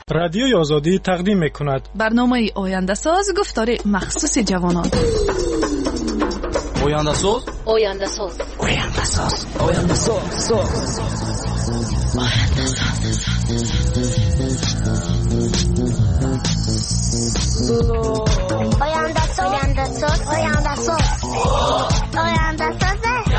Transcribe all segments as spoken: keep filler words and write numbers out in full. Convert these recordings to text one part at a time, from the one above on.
رادیوی آزادی تقدیم می‌کند برنامه آینده ساز گفتار مخصوص جوانان. آینده ساز آینده ساز آینده ساز آینده ساز آینده ساز آینده ساز آینده ساز آینده ساز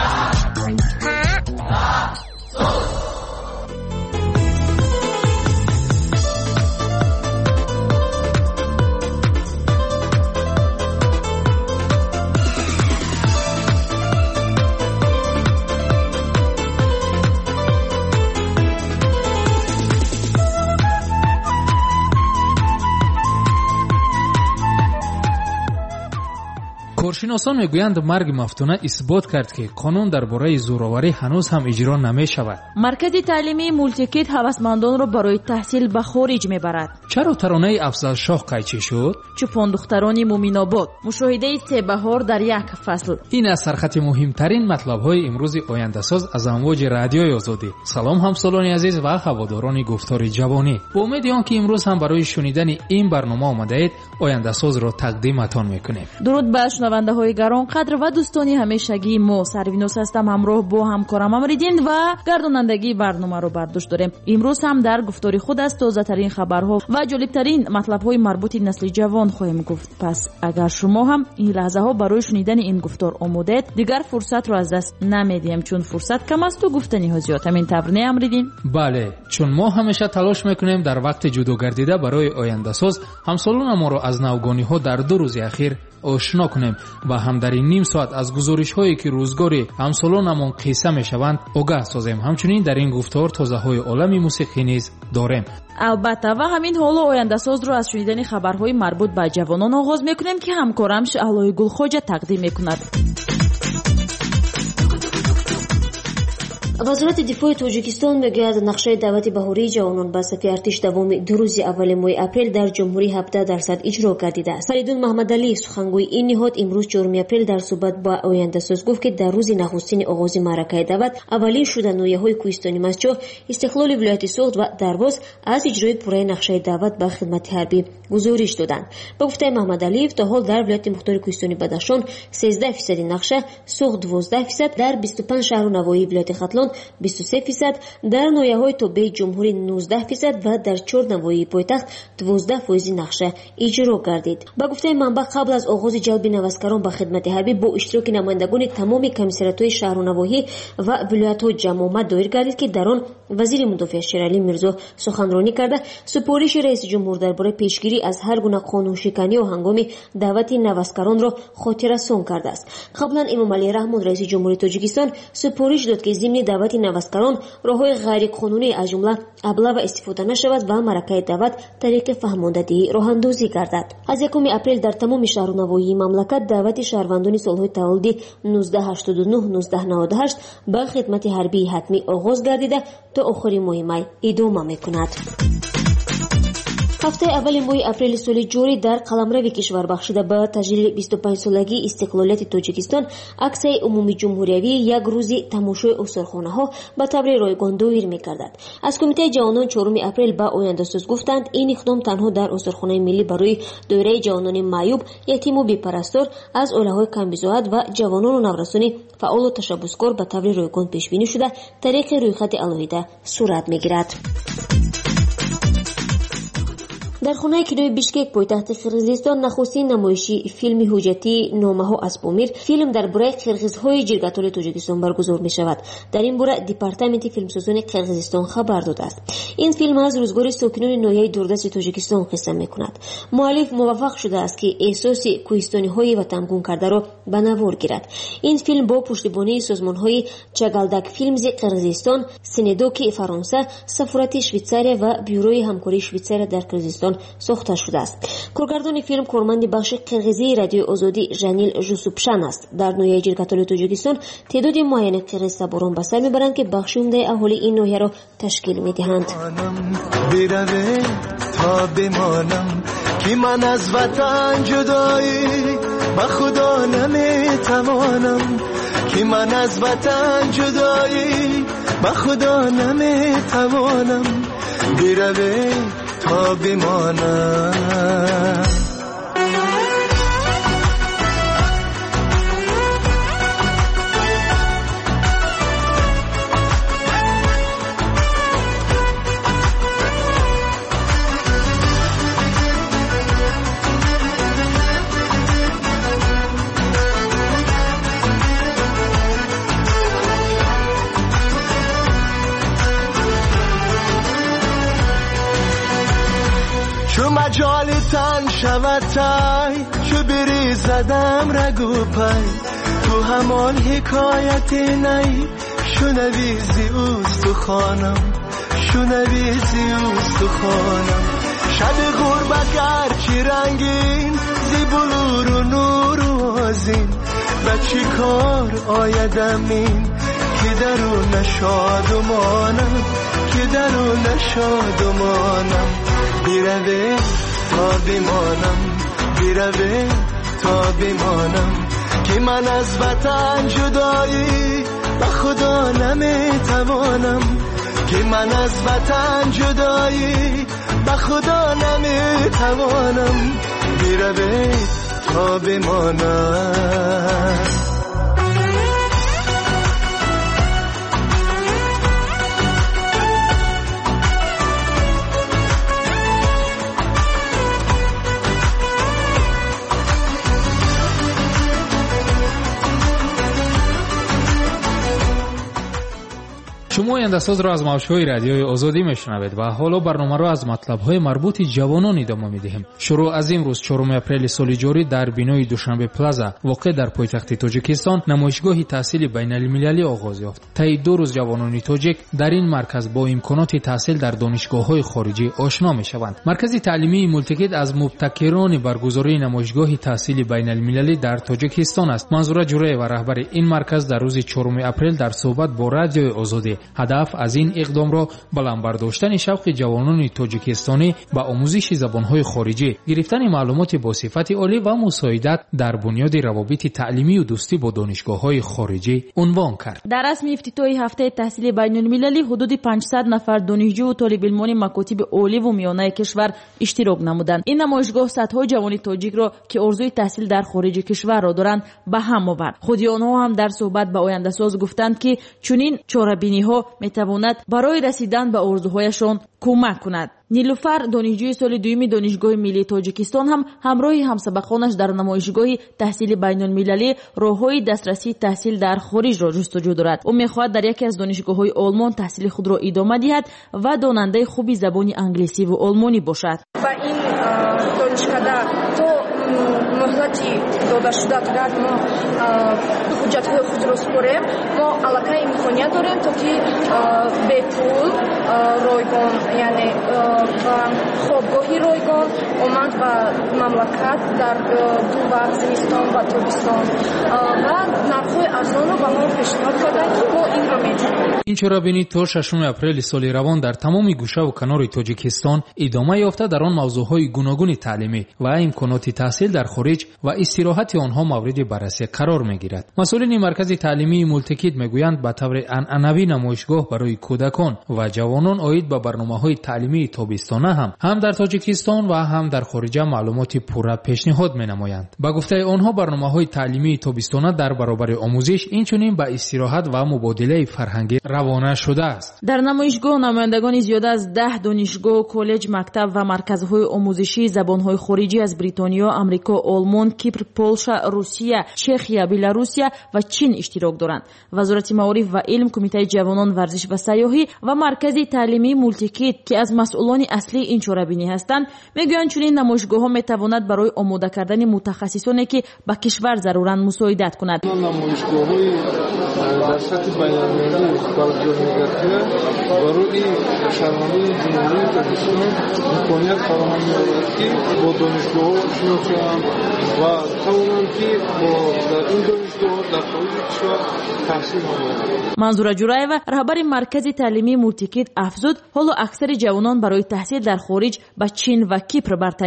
کارشناسان میگویند مرگ مفتونه اثبات کرد که قانون درباره زورآوری هنوز هم اجرا نمیشود. مرکز تعلیمی مولتیکیت هوسمندان را برای تحصیل به خارج میبرد. چرا ترانه افضل شاه قیچی شد؟ چوپان دختران مومین‌آباد، مشاهده سه بهار در یک فصل. این از سرخط مهمترین مطلب‌های امروز آینده ساز از امواج رادیوی آزادی. سلام همسالان عزیز و هواداران گفتار جوانی. با امید آنکه امروز هم برای شنیدن این برنامه آمده اید، آینده ساز را تقدیمتان میکنیم. درود بر شنونده های گرانقدر و دوستانی همیشگی. ما سروینوس هستم، همراه با همکارم امریدین و گردانندگی برنامه رو بر دوش داریم. امروز هم در گفتار خود از تازه ترین خبرها و جالب ترین مطلب های مربوط به نسل جوان خواهیم گفت. پس اگر شما هم این لحظه ها برای شنیدن این گفتار آماده اید، دیگر فرصت رو از دست نمیدیم، چون فرصت کم است و گفتنی ها زیاد. همین تبرنه امریدین؟ بله، چون ما همیشه تلاش میکنیم در وقت جدا گردیده برای آینده ساز همسالان ما رو از نوگانی ها در دو روز اخیر آشنا کنیم و هم در این نیم ساعت از گزارش هایی که روزگاری همسالانمون قصه میشوند آگاه سازیم. همچنین در این گفتار تازه های عالم موسیقی نیز داریم. البته و همین حالا آینده ساز رو از شنیدن خبرهای مربوط به جوانان آغاز میکنیم که همکارم شعلای گلخواجه تقدیم میکند. وزارت دفاع تاجیکستان میگوید نقشه دعوت بهاری جوانان به صف ارتش دوام دو روز اول ماه اپریل در جمهوری هفده درصد اجرا گردیده است. فریدون محمدعلی سخنگوی این نهاد امروز چهارم اپریل در صحبت با آینده ساز گفت که در روز نخستین آغاز معرکه دعوت اولین شدنویه‌های کوهستانی مسجد، استقلال ولایت سوخت و درواز از اجرای پوره نقشه دعوت به خدمت حربی گزارش دادند. به گفته محمدعلی تا حال در ولایت مختار کوهستانی بدخشان سیزده درصد نقشه، سوخت دوازده درصد، در بیست و پنج شهر و نواحی ولایت ختلان بیست و سه درصد، در ناحیه‌های توبه جمهوری نوزده درصد و در چهار نواحی پایتخت دوازده درصد نقشه اجرا گردید. با گفته منبع قبل از آغاز جلب نوسکران به خدمت حربی با اشتراک نمایندگان تمام کمیسریات‌های شهر و نواحی و ولایت‌ها جمع آمد دایر گردید که در آن وزیر مدافع شیرعلی میرزا سخنرانی کرده سپارش رئیس جمهور درباره پیشگیری از هر گونه قانون شکنی و هنگام دعوت نوسکران را خاطررسان کرده است. قبلا امام علی رحمان رئیس جمهوری تاجیکستان سپارش داد که ضمن دعوت نوسکران راه‌های غیر قانونی از جمله ابلاغ و استفاده نشود و معرکه دعوت طریق فهماندهی راه اندازی گردد. از یکم اپریل در تمام شهر و نواحی مملکت دعوت شهروندان سالهای تولد نوزده هشتاد و نه نوزده نود و هشت به خدمت حربی حتمی آغاز گردیده تا آخر ماه می ادامه می‌کند. هفته اول ماه اپریل سال جاری در قلمرو کشور بخشیده به تجلیل بیست و پنج سالگی استقلالیت تاجیکستان عکس عمومی جمهوریوی یک روزی تماشای استخوان‌ها به طور رایگان دایر می‌گردد. از کمیته جوانان چهارم اپریل به آینده ساز گفتند این اقدام تنها در استخوان‌های ملی برای دوره جوانان معیوب، یتیم و بی‌پرستار از عائله‌های کم‌بضاعت و جوانان و نورسان فعال و تشبثکار به طور رایگان پیش بینی شده طریق رویخط علاوه صورت می‌گیرد. در خانه کینوی بیشکک پایتخت قرقیزستان نخستین نمایشی فیلم حجتی نامه‌ها از پامیر فیلم درباره قرقیزهای جرگه‌طور تاجیکستان برگزار می‌شود. در این باره دپارتمنت فیلمسازان قرقیزستان خبر داده است. این فیلم از روزگار ساکنان ناحیه دوردست تاجیکستان قصه می‌کند. مؤلف موفق شده است که احساس کوهستانی‌های وطنگون کرده را به نوار گیرد. این فیلم با پشتیبانی سازمان‌های چگالدک فیلمز قرقیزستان، سیندوک فرانسه، سفارت شویتزاریا و بیوروی همکاری شویتزاریا در قرقیزستان ساخته شده است. کارگردان فیلم کارمند بخش قرقیزی رادیو آزادی ژانیل ژوسوپشان است. در ناحیه جرگه‌طور تاجیکستان تعداد معین قرقیز سواران به سر میبرند که بخش عمده اهالی این ناحیه را تشکیل میدهند. تا بمانم که من از وطن جدایی با خدا نمیتوانم، که من از وطن جدایی با خدا نمیتوانم. بیروی تا بمانم. چو مجال تن شود تای، چو بری زدم رگو پای، تو همان حکایت نی، شنویزی اوست تو خانم، شنویزی اوست تو خانم. شب غربت گرچی رنگین، زی بلور و نور و آزین، و چی کار آیدم این که درون شادمانم، که درون شادمانم. بیروه تا بمانم، بیروه تا بمانم، که من از وطن جدایی و خدا نمیتوانم، که من از وطن جدایی و خدا نمیتوانم. بیروه تا بمانم. شما آینده‌ساز را از موج‌های رادیوی آزادی میشنوید و حالا برنامه را از مطلب‌های مربوط جوانان ادامه می‌دهیم. شروع از امروز چهارم اپریل سال جاری در بینای دوشنبه پلازا واقع در پایتخت تاجیکستان نمایشگاه تحصیل بین‌المللی آغاز یافت. طی دو روز جوانان تاجیک در این مرکز با امکانات تحصیل در دانشگاه‌های خارجی آشنا می‌شوند. مرکز تعلیمی مولتیکید از مبتکران برگزاری نمایشگاه تحصیل بین‌المللی در تاجیکستان است. منظور جوره و رهبر این مرکز در روز چهارم اپریل در صحبت با رادیوی آزادی هدف از این اقدام را بلند برداشتن شوق جوانان تاجیکستانی به آموزش زبان‌های خارجی، گرفتن معلومات با صفت عالی و مساعدت در بنیاد روابط تعلیمی و دوستی با دانشگاه‌های خارجی عنوان کرد. در رسمی افتتاح هفته تحصیل بین‌المللی حدود پانصد نفر دانشجو و طالب علمان مکاتب عالی و میانه کشور اشتراک نمودند. این نمایشگاه صدها جوان تاجیک را که آرزوی تحصیل در خارج کشور را دارند به هم آورد. خود آنها هم در صحبت با آینده‌ساز گفتند که چنین چاره‌بینی‌ها میتواند برای رسیدن به آرزوهایشان کمک کند. نیلوفر دانشجوی سال دوم دانشگاه ملی تاجیکستان هم همراه همسبقانش در نمایشگاه تحصیل بین‌المللی راههای دسترسی تحصیل در خارج را جستجو دارد. او می‌خواهد در یکی از دانشگاه‌های آلمان تحصیل خود را ادامه دهد و داننده خوبی زبان انگلیسی و آلمانی باشد. با این دانشگاه تو مهلتی داده شده کرد ما حجت‌های خود را سپاریم. ما علاقه امکانیت داریم تا که به پول رایگان یعنی و خوابگاهی رایگان آمد و مملکت در دو وقت زمستان و تابستان و نرخ‌های ارزان را به ما پیشنهاد کردند که ما این را می‌دهیم. این چرابینی تا ششم اپریل سال روان در تمام گوشه و کنار تاجیکستان ادامه یافته در آن موضوعهای گوناگون تعلیمی و امکانات تحصیل در خارج و استراحت آنها مورد بررسی قرار می‌گیرد. مسئولین مرکز تعلیمی مولتیکید میگویند به طور عنعنوی نمایشگاه برای کودکان و جوانان عاید به برنامه‌های تعلیمی تابستانه هم هم در تاجیکستان و هم در خارج معلومات پوره پیشنهاد می‌نمایند. با گفته آنها برنامه‌های تعلیمی تابستانه در برابر آموزش اینچنین به استراحت و مبادله فرهنگی روانه شده است. در نمایشگاه نمایندگان زیاده از ده دانشگاه، کالج، مکتب و مرکزهای آموزشی زبان‌های خارجی از بریتانیا، آمریکا، آلمان، کیپر، پولشا، روسیه، چخیا، بلاروسیا و چین اشتراک دارند. وزارت معارف و علم، کمیته جوانان، ورزش و سیاحی و مرکز تعلیمی مولتیکید که از مسئولان اصلی این چاره‌بینی هستند میگویند چنین نمایشگاه‌ها میتواند برای آماده کردن متخصصانی که به کشور ضرورند مساعدت کند. نمایشگاه‌های در سطح بین‌المللی برگزار می‌گردد برای شهروندان جمهوری تاجیکستان امکانیت فراهم می‌آورد که با دانشگاه‌ها آشنا شوند و توانند که با در این دانشگاه‌ها در خارج کشور تحصیل کنند. منظور جورایوا رهبر مرکز تعلیمی مولتیکید افزود حالا اکثر جوانان برای تحصیل در خارج به چین و کیپر برتری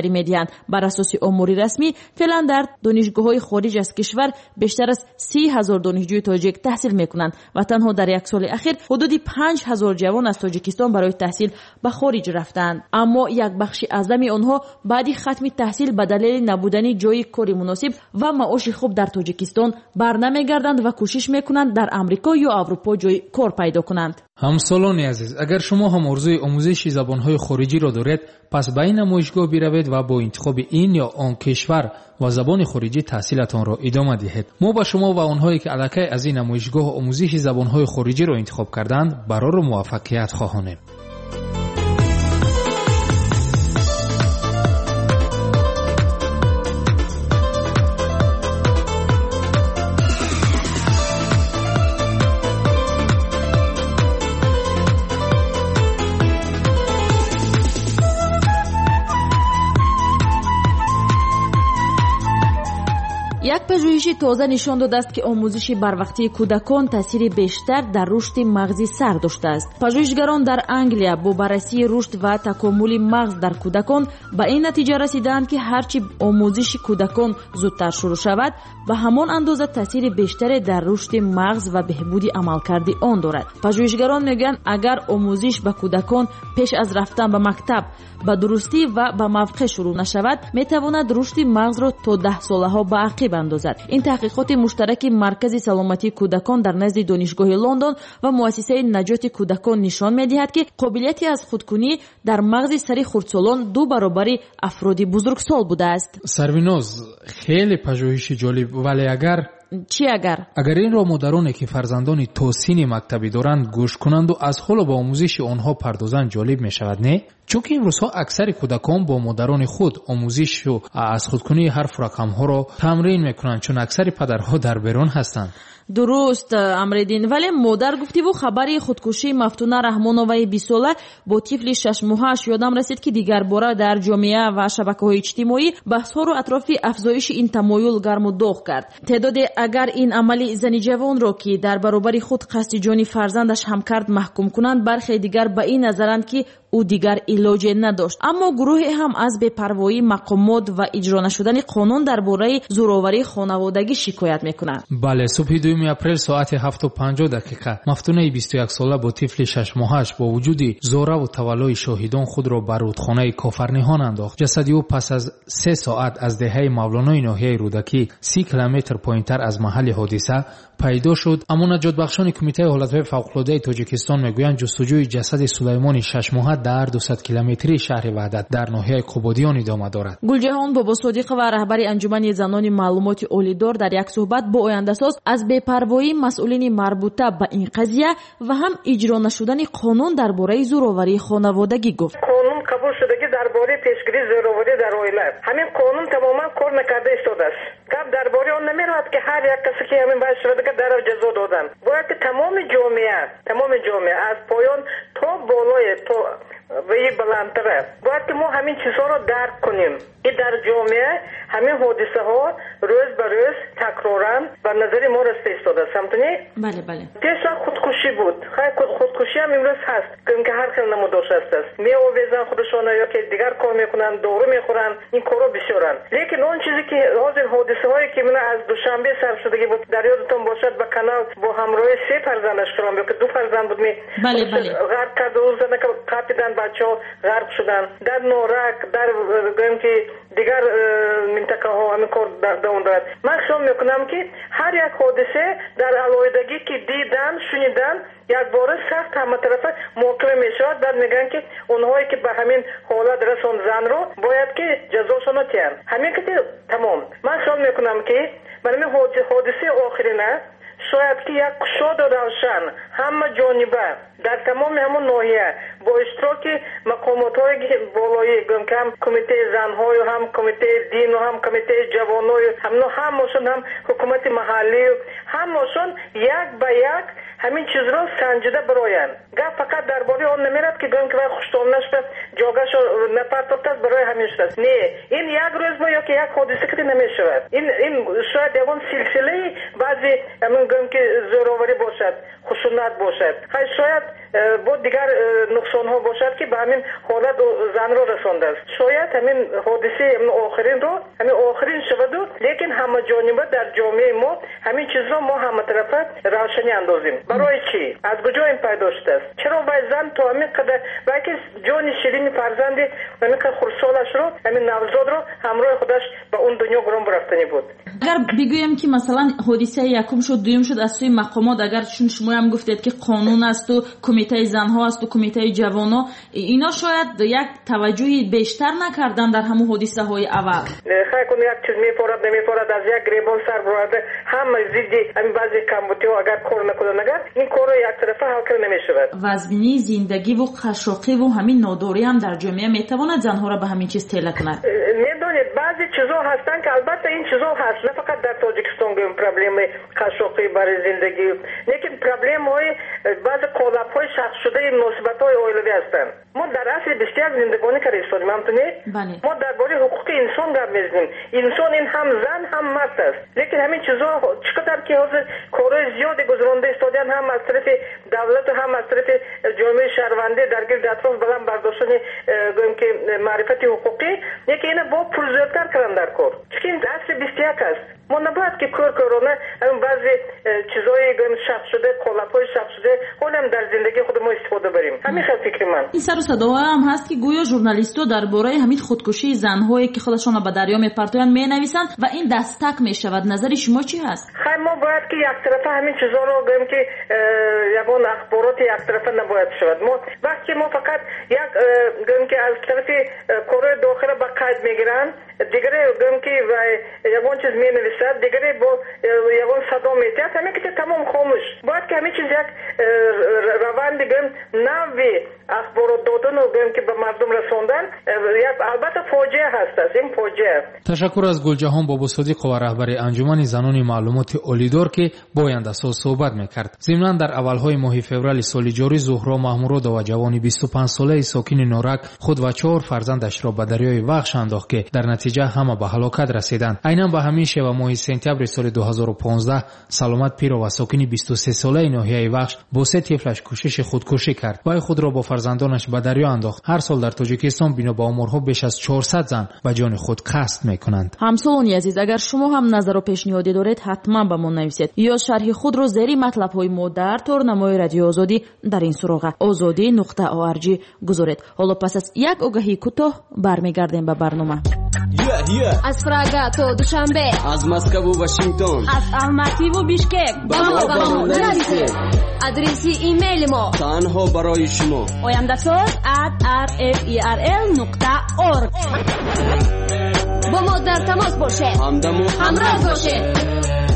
تحصیلی می‌دهند. بر اساس امور رسمی فعلا در دانشگاه‌های خارج از کشور بیشتر از سی هزار دانشجوی تاجیک تحصیل می‌کنند و تنها در یک سال اخیر حدود پنج هزار جوان از تاجیکستان برای تحصیل به خارج رفتند. اما یک بخش اعظم آنها بعد ختم تحصیل به دلیل نبودن جای کاری مناسب و معاش خوب در تاجیکستان برنمیگردند و کوشش می‌کنند در آمریکا یا اروپا جای کار پیدا کنند. همسالان عزیز، اگر شما هم آرزوی آموزش زبان‌های خارجی را دارید، پس به این نمایشگاه بروید و با انتخاب این یا آن کشور و زبان خارجی تحصیلتان را ادامه دهید. ما با شما و آنهایی که علاقه از این نمایشگاه آموزش زبان‌های خارجی را انتخاب کردند برای موفقیت خواهانیم. یک پژوهش تازه نشان داده است که آموزش بروقتی کودکان تاثیر بیشتر در رشد مغزی سر داشته است. پژوهشگران در انگلیا با بررسی رشد و تکامل مغز در کودکان به این نتیجه رسیدند که هرچی آموزش کودکان زودتر شروع شود به همان اندازه تاثیر بیشتری در رشد مغز و بهبود عملکرد آن دارد. پژوهشگران میگویند اگر آموزش به کودکان پیش از رفتن به مکتب به درستی و به موقع شروع نشود میتواند رشد مغز را تا ده ساله ها به عقب اندازد. این تحقیقات مشترک مرکز سلامتی کودکان در نزد دانشگاه لندن و مؤسسه نجات کودکان نشان میدهد که قابلیتی از خودکنی در مغز سری خردسالان دو برابر افراد بزرگسال بوده است. سرویناز، خیلی پژوهش جالب، ولی اگر چی اگر؟ اگر این را مادرانی که فرزندان تا سن مکتبی دارند گوش کنند و از حال با آموزش آنها پردازند جالب می شود، نه؟ چون که امروزها اکثر کودکان با مادران خود آموزش و از خودکنی حرف رقم‌ها را تمرین میکنند، چون اکثر پدرها در بیرون هستند. درست امریدین، ولی مادر گفتی و خبری خودکشی مفتونه رحمانوی بیست ساله با طفل شش ماهش یادم رسید که دیگر باره در جامعه و شبکه‌های اجتماعی بحث‌ها رو اطراف افزایش این تمایل گرم و داغ کرد. تعداد اگر این عملی زن جوان را که در برابر خود قصد جان فرزندش هم کرد محکوم کنند، برخی دیگر به این نظرند که او دیگر علاج نداشت. اما گروه هم از بی‌پروایی مقامات و اجرا نشدن قانون درباره زورآوری خانوادگی شکایت میکنند. بله، صبح دوم اپریل ساعت هفت و پنجاه دقیقه مفتونه بیست و یک ساله با طفل شش ماهش با وجود زوره و تولای شاهدان خود را بر رودخانه کافرنهان انداخت. جسد او پس از سه ساعت از دهه مولانای ناحیه رودکی سی کیلومتر پایینتر از محل حادثه پیدا شد. اما نجات بخشان کمیته حالتهای فوق‌العاده تاجیکستان میگویند جستجوی جسد سلیمان شش ماهه در دویست کیلومتری شهر وحدت در ناحیه قبادیان ادامه دارد. گلجهان بابا صادق و رهبر انجمن زنان معلومات عالیدار در یک صحبت با آینده‌ساز از بی‌پروایی مسئولین مربوطه به این قضیه و هم اجرا نشدن قانون درباره زورآوری خانوادگی گفت. قانون قبول شده که درباره پیشگیری زورآوری در عائله همین قانون تماما کار نکرده ایستاده است. گپ درباره اون نمیرود که هر یک کسی که همین باعث شده که در جزا دادن. باید که تمام جامعه تمام جامعه از پایان تا بالای تا و این بلندتره باید که ما همین چیزها رو درک کنیم که در جامعه همین حادثه ها روز به روز تکرارن و نظر ما رسته ایستاده است. همتونی؟ بله بله. پیشا خودکشی بود. خیلی خودکشی هم امروز هست که هر خیلی نموداش هست است. می آویزن خودشان یا که دیگر کار میکنن، دارو میخورن، این کارو بسیارن. لیکن اون چیزی که حاضر حادثه هایی که من از دوشنبه سر شدگی بود در یادتون باشد با کانال با همراه سه فرزندش کلام که دو فرزند بود می بله بله. غرق کرد و زنه که قاپیدن بچه‌ها غرق شدن در نورک در گویم که دیگر منطقه ها همین کار دوام دارد. من شما میکنم که هر یک حادثه در علایدگی که دیدن شنیدن یک بار سخت همه طرفه محاکمه میشود. بعد میگن که اونهایی که به همین حالت رسون زن رو باید که جزاشون رو تیان همین که تمام. من شما میکنم که من همین حادثه آخرینه شاید که یک کشاد روشن همه جانبه در تمام همون ناحیه با اشتراک مقامات‌های بالایی گم که هم کمیته زن‌های و هم کمیته دین و هم کمیته جوانای هم همشون هم حکومت محلی همشون یک به یک همین چیز رو سنجیده برویند. گپ فقط درباره آن نمیرد که گم که وای خوشتونش به جاگاش نپرتوفته برای همیشه است. نه، این یک روز با یا که یک حادثه که نمیشود. این این شاید یکون سلسله بعضی همین گم که زوراوری باشد، خشونت باشد. خیلی شاید با دیگر نقصان ها باشد که به همین حالت زن رو رسانده است. شاید همین حادثه همین آخرین رو همین آخرین شود و لیکن همه جانبه در جامعه ما همین چیز رو ما همه طرفه روشنی اندازیم. برای چی؟ از کجا این پیدا شده است؟ چرا باید زن تو همین قدر وقتی جان شیرین فرزندی همین که خردسالش رو همین نوزاد رو همراه خودش به اون دنیا گرم برفتنی بود؟ اگر بگویم که مثلا حادثه یکم شد دوم شد از سوی مقامات، اگر شما هم گفتید که قانون است و کمیته زنها است و کمیته جوانها، اینا شاید یک توجهی بیشتر نکردن در همون حادثه های اول. خیلی کنه یک چیز میپارد نمیپارد از یک گریبان سر برده همه زیدی همین بعضی کمبوتی ها اگر کار نکنن اگر این کار رو یک طرفه حل کرد نمیشود. وزبینی زندگی و قشاقی و همین ناداری هم در جامعه میتواند زنها را به همین چیز تیله کند. میدونید بعضی چیزا هستن که البته این چیزا هست، نه فقط در تاجیکستان گیم پرابلم قشاقی برای زندگی، لیکن پرابلم های بعضی قالب های شخص شده مناسبت های اویلوی هستن. ما در اصل بسیار زندگانی کردیم استادیم همتونی ما درباره حقوق انسان گپ میزنیم. انسان این هم زن هم مرد است، لیکن همین چیزا چقدر که حاضر کارهای زیادی گذرانده استادیان هم از طرف دولت و هم از طرف جامعه شهرونده در گرد اطراف بلند برداشتن گویم که معرفت حقوقی یکی اینه با پول زیادتر کردن در کار، چون این اصل بیستیک است. ما نباید که کار کارانه همین بعضی چیزای گویم شخص شده قالب‌های شخص شده هم در زندگی خود ما استفاده بریم. همین خیلی فکر من این سر و صداها هم هست که گویا ژورنالیست‌ها درباره همین خودکشی زن‌هایی که خودشون را به دریا میپرتویند مینویسند و این دستک میشود. نظر شما چی هست؟ خیلی ما باید که یک طرفه همین چیزا رو گویم که یگان اخبارات یک طرفه نباید شود. ما وقتی ما فقط یک گویم که از طرف کره داخل به قید میگیرن، دیگری گویم که یگان چیز مینویسد، دیگری با یگان صدا میتیاد، همین که تمام خاموش. باید که همین چیز یک روند گویم نوی اخبارات دادن و گویم که به مردم رسوندن یک البته فاجعه هست. از این فاجعه. تشکر از گلجهان بابو صدیق و رهبر انجمن زنان معلومات اولیدار که با آینده‌ساز صحبت میکرد. ضمناً در اولهای ماه فوریه سال جاری زهرا محمودرضا و جوانی بیست و پنج ساله ساکن نورک خود و چهار فرزندش را به دریای وخش انداخت که در نتیجه همه به هلاکت رسیدند. عیناً به همین شیوه ماه سپتامبر سال دو هزار و پانزده سلامت پیرو و ساکن بیست و سه ساله ناحیه وخش با سه طفلش کوشش خودکشی کرد و خود را با فرزندانش به دریا انداخت. هر سال در تاجیکستان بنا به آمارها بیش از چهارصد زن به جان خود قصد میکنند. همسالان عزیز، اگر شما هم نظر و پیشنهادی دارید حتما به ما نویسید یا شرح خود را زیر مطلب های ما در تورنمای رادیو آزادی در این سراغ آزادی نقطه او ار جی گذارید. حالا پس از یک آگهی کوتاه برمیگردیم به برنامه. yeah, yeah. از پراگ تا دوشنبه، از مسکو و واشنگتن، از الماتی و بیشکک با ما با ما نویسید. ادرسی ایمیل ما تنها برای شما oyandasaz at r f e r l نقطه org. با ما در تماس باشید، همراه باشید.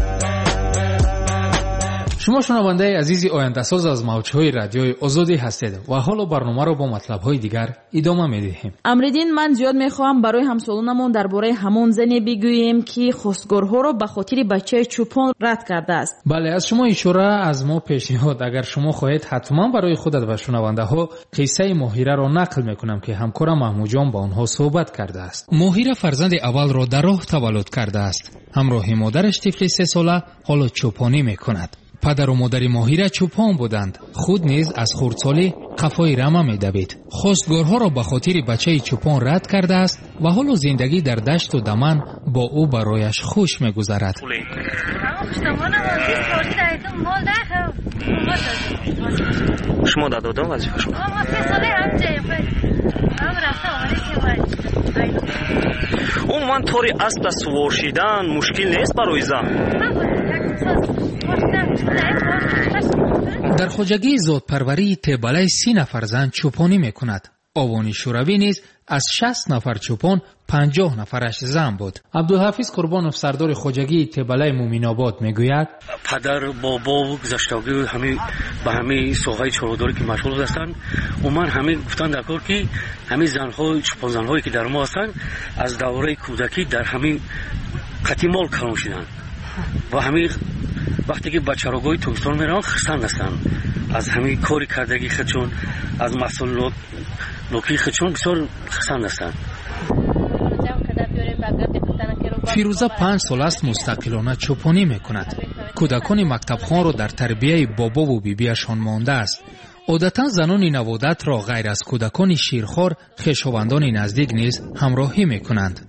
شما شنونده عزیزی آینده‌ساز از موج‌های رادیوی آزادی هستید و حالا برنامه رو با مطلب‌های دیگر ادامه می‌دهیم. امریدین، من زیاد می‌خواهم برای همسالانمون درباره همون زنی بگوییم که خواستگارها رو به خاطر بچه چوپان رد کرده است. بله، از شما اشاره از ما پیشنهاد، اگر شما خواهید حتما برای خودت و شنونده‌ها قصه ماهیره را نقل می‌کنم که همکارم محمود جان با آنها صحبت کرده است. ماهیره فرزند اول را در راه تولد کرده است. همراه مادرش طفل سه ساله حالا چوپانی می‌کند. پدر و مادر ماهیره چوپان بودند. خود نیز از خردسالی قفای رمه می‌دوید. خواستگارها را به خاطر بچه چوپان رد کرده است و حالا زندگی در دشت و دمن با او برایش خوش می‌گذرد. شما دادم وظیفه شما. اون من طوری اسب سوار شدن مشکل نیست برای زن. در خواجگی زادپروری تبلای سی نفر زن چوپانی میکند. آوانی شوروی نیز از شصت نفر چوپان پنجاه نفرش زن بود. عبدالحفیظ قربانوف سردار خواجگی تبلای مومین‌آباد میگوید پدر بابا گذشتگی همه به همه سوغای چاروداری که مشغول هستند و من همه گفتن در کار که همه زن‌های چوپان زن‌هایی که در ما هستند از دوره کودکی در همین قطیمال کلان شدند و همه وقتی که به چراگاه ترکستان میرن خرسند هستند از همین کاری کردگی خودشون از محصولات نوکی خودشون بسیار خرسند هستند. فیروزه پنج سال است مستقلانه چوپانی میکند. کودکان مکتبخوان را در تربیه بابا و بیبیشان مانده است. عادتا زنان نوادت را غیر از کودکان شیرخوار خویشاوندان نزدیک نیز همراهی میکنند.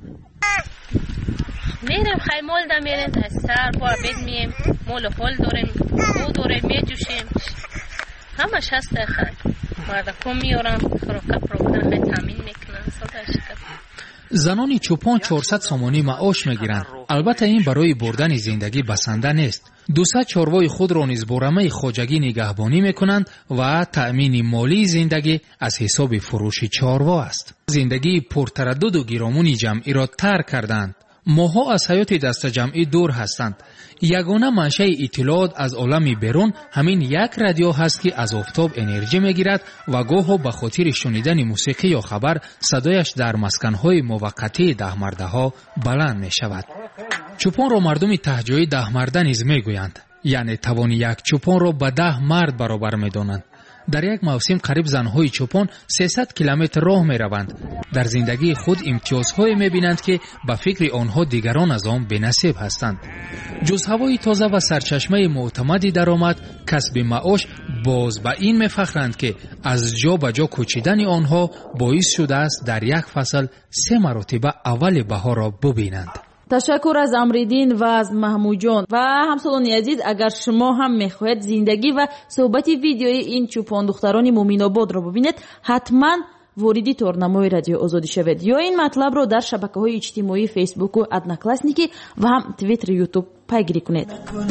میرم خیمال دا میرم از سر با عبید میم مول خول داریم او داریم میجوشیم همش هست خیل مردکم میارم فروکه فروکه خیل تامین میکنن صدا شکر. زنان چوپان چهارصد سامانی معاش میگیرند. البته این برای بردن زندگی بسنده نیست. دوصد چاروای خود را نیز با رمه خواجگی نگهبانی میکنند و تأمین مالی زندگی از حساب فروش چاروا است. زندگی پرتردد و گیرامون جمعی را ترک کردند. ماها از حیات دست جمعی دور هستند. یگانه منشأ اطلاعات از عالم بیرون همین یک رادیو هست که از آفتاب انرژی میگیرد و گاه به خاطر شنیدن موسیقی یا خبر صدایش در مسکنهای موقتی ده مرده ها بلند می شود. چوپان را مردم تهجوی ده مرده نیز می گویند. یعنی توان یک چوپان را به ده مرد برابر می دانند. در یک موسم قریب زنهای چوپان سیصد کیلومتر راه می روند. در زندگی خود امتیازهایی می بینند که به فکر آنها دیگران از آن بی‌نصیب هستند. جز هوای تازه و سرچشمه معتمدی درآمد، کسب معاش، باز به این می فخرند که از جا به جا کوچیدن آنها باعث شده است در یک فصل سه مرتبه اول بهار را ببینند. تشکر از امریدین و از محمود جان و همسالان عزیز. اگر شما هم میخواهید زندگی و صحبت ویدیوی این چوپان دختران مومین آباد را ببینید، حتما واردی تورنمای رادیو آزادی شوید یا این مطلب را در شبکه‌های اجتماعی فیسبوک و ادناکلاسنیکی و هم توییتر یوتیوب پیگیری کنید.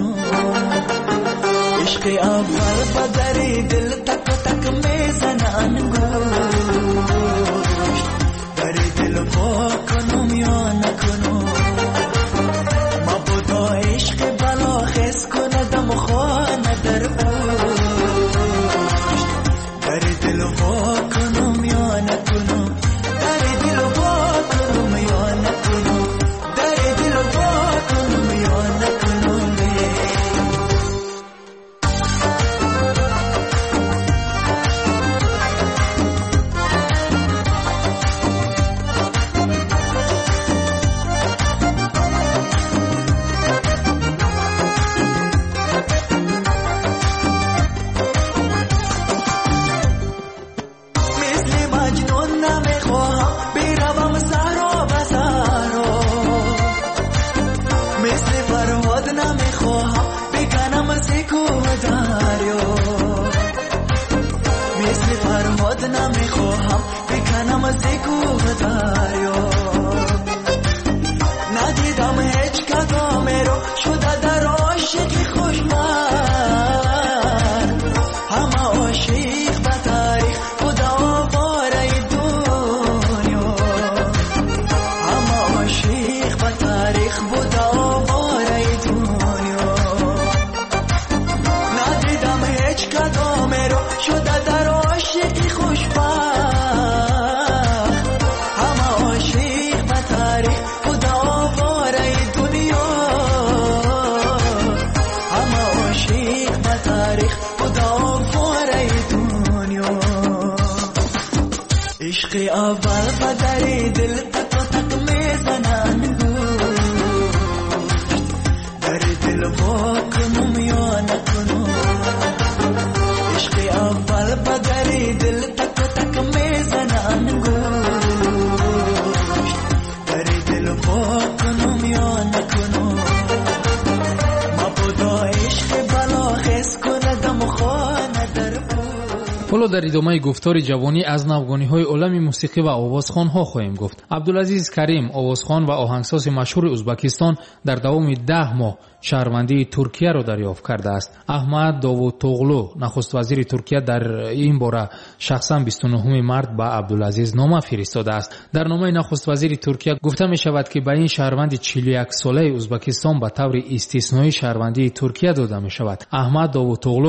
عشق اول بدری دل تک تک میزنن گوش در دل وا کنم یا نکنم مبادا عشق بلا خس کندم خانه در اوش در دل وا کنم یا نکنم در دل وا کنم یا نکنم در دل وا کنم یا نکنم حالا در ادامه گفتار جوانی از نوگانی‌های عالم موسیقی و آوازخوان‌ها خواهیم گفت. عبدالعزیز کریم، آوازخوان و آهنگساز مشهور ازبکستان، در دوام ده ماه شهروندی ترکیه را دریافت کرده است. احمد داوودتوغلو، نخست وزیر ترکیه، در این باره شخصا بیست و نه مارس به عبدالعزیز نامه فرستاده است. در نامه نخست وزیر ترکیه گفته می شود که به این شهروند چهل و یک ساله ازبکستان به طور استثنایی شهروندی ترکیه داده می شود. احمد داوودتوغلو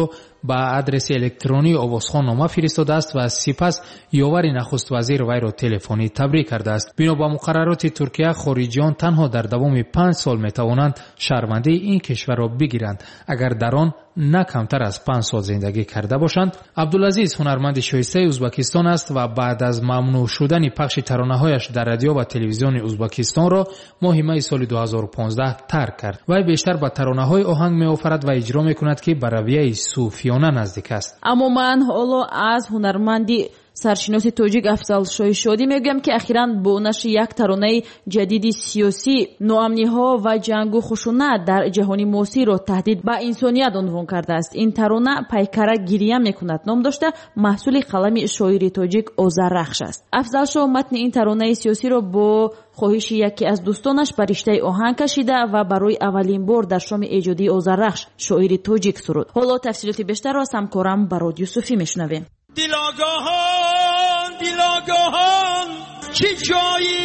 ба адреси электронии овозхон нома фиристодааст ва сипас ёвари нахуст вазир вайро телефонӣ табрик кардааст. бино ба муқаррароти Туркия, хориҷиён танҳо дар давоми панҷ сол метавонанд шаҳрвандии ин кишварро бигиранд агар дар он на камтар аз панҷ сол зиндагӣ карда бошанд. Абдулазиз ҳунарманди шоистаи Узбекистон аст ва баъд аз мамнӯъ шудани пахши таронаҳояш дар радио ва телевизиони Узбекистонро моҳи майи соли дуҳазору понздаҳ тарк кард. вай бештар ба таронаҳои оҳанг меофарад ва иҷро мекунад ки ба равияи суфиёна наздик аст. аммо ман ҳоло аз ҳунарманди саршиноси тоҷик Афзал Шоҳишодӣ мегӯям ки ахиран бо нашри як таронаи ҷадиди сиёсӣ ноамниҳо ва ҷангу хушунат дар ҷаҳони муосирро таҳдид ба инсоният унвон кардааст. ин тарона пайкара гирия мекунад ном дошта маҳсули қалами шоири тоҷик Озарахш аст. Афзал Шоҳ матни ин таронаи сиёсиро бо хоҳиши яке аз дӯстонаш ба риштаи оҳанг кашида ва барои аввалин бор дар шоми эҷодии Озарахш шоири тоҷик суруд. ҳоло тафсилоти бештарро аз ҳамкорам Барод Юсуфӣ мешунавем. دیلاگاهان دیلاگاهان چی جایی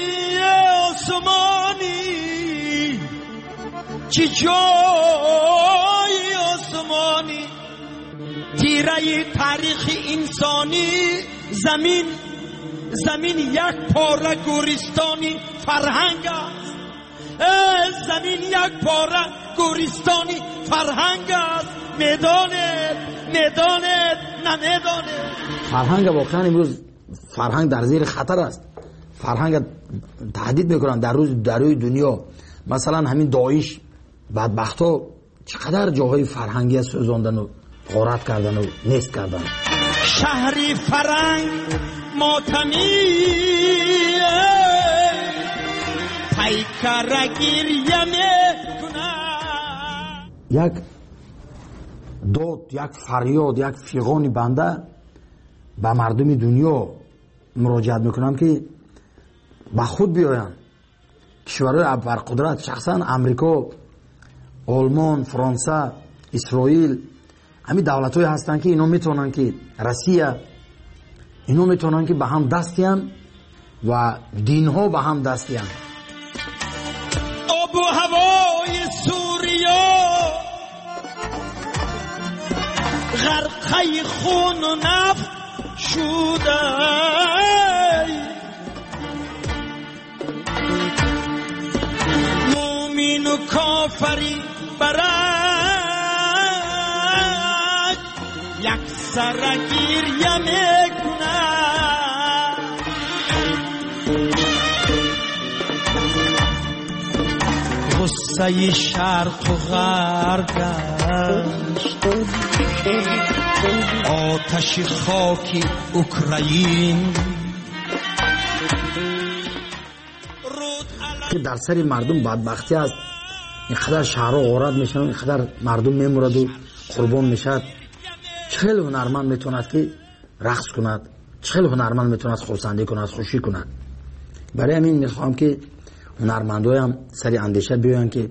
آسمانی چی جایی آسمانی تیره تاریخ انسانی زمین زمین یک پاره گورستانی فرهنگ است زمین یک پاره گورستانی فرهنگ است میدانه میدانه نمیدانه. فرهنگ واقعا امروز فرهنگ در زیر خطر است. فرهنگ تهدید میکنن در روز در روی دنیا. مثلا همین داعش بدبختا چقدر جاهای فرهنگی سوزاندن و غارت کردن و نیست کردن. شهری فرهنگ ماتمی پیکر گریه میکنن. یک داد، یک فریاد، یک فیغان بنده به مردم دنیا مراجعت میکنم که به خود بیاین. کشورهای ابرقدرت شخصا امریکا، آلمان، فرانسه، اسرائیل، همین دولت‌های هستن که اینا میتونن که روسیه اینا میتونن که به هم دست دهن و دین‌ها به هم دست دهن. آب و هوای سوریه غرقه خون و نفت شده مومن و کافری برک یک سر گریه میکنه. غصه شرق و غرب گشت آتش خاک اوکراین که در سر مردم بدبختی است. اینقدر شهرها غارت میشن، اینقدر مردم میمرد و قربان میشد. چخیل هنرمند میتوند که رقص کند، چخیل هنرمند میتوند خرسندی کند، خوشی کند. برای همین میخوام که هنرمندای هم سری اندیشه بیاین که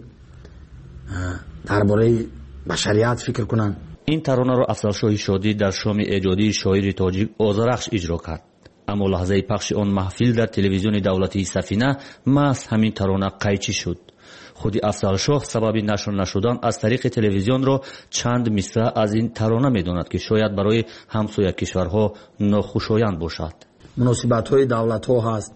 درباره بشریت فکر کنن. این ترانه را افضل شاهیشادی در شام ایجادی شاعر تاجیک آذرخش اجرا کرد. اما لحظه پخش آن محفل در تلویزیون دولتی سفینه محض همین ترانه قیچی شد. خودی افضل شاه سبب نشر نشدن از طریق تلویزیون را چند مصرع از این ترانه میداند که شاید برای همسایه کشورها ناخوشایند باشد. مناسبت‌های دولت‌ها هست،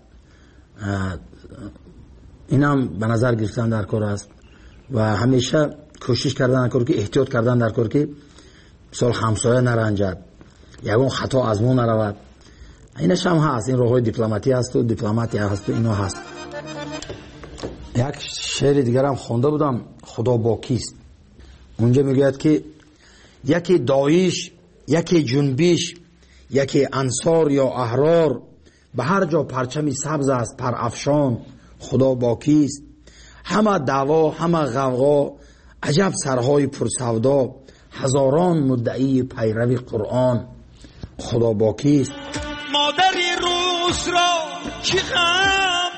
اینم به نظر گرفتن در کار است و همیشه کوشش کردن در کار که احتیاط کردن در کار که مثال همسایه نرنجد، یگون خطا از ما نرود. اینش هم هست، این راههای دیپلماتی هست و دیپلماتی هست و اینا هست. یک شعر دیگر هم خوانده بودم، خدا باکیست. اونجا میگوید که یکی داعش، یکی جنبش، یکی انصار یا احرار، به هر جا پرچمی سبز است پر افشان، خدا باکیست. همه دعوا، همه غوغا، عجب سرهای پرسودا، هزاران مدعی پیروی قرآن، خدا باکیست. مادری روس را چی غم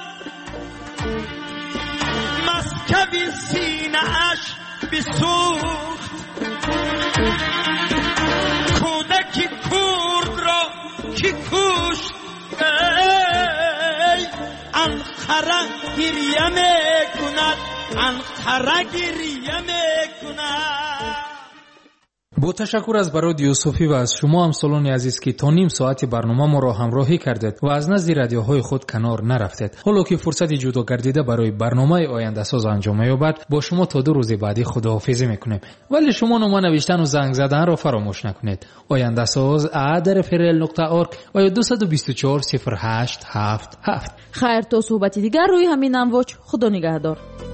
مسکوی سینه اش بسوخت، کودکی کرد را کی کشت، ای انقره گریه میکند، انقره گریه میکند. با تشکر از براد یوسفی و از شما همسالان عزیز که تا نیم ساعت برنامه ما را همراهی کردید و از نزد رادیوهای خود کنار نرفتید. حالا که فرصت جدا گردیده برای برنامه آینده ساز انجام یابد، با شما تا دو روز بعدی خداحافظی میکنیم. ولی شما نام نوشتن و زنگ زدن را فراموش نکنید. آینده ساز ات ار اف ال نقطه اورگ و یا دو دو چهار صفر هشت هفت هفت. خیر تا صحبتی دیگر روی همین امواج. خدا نگهدار.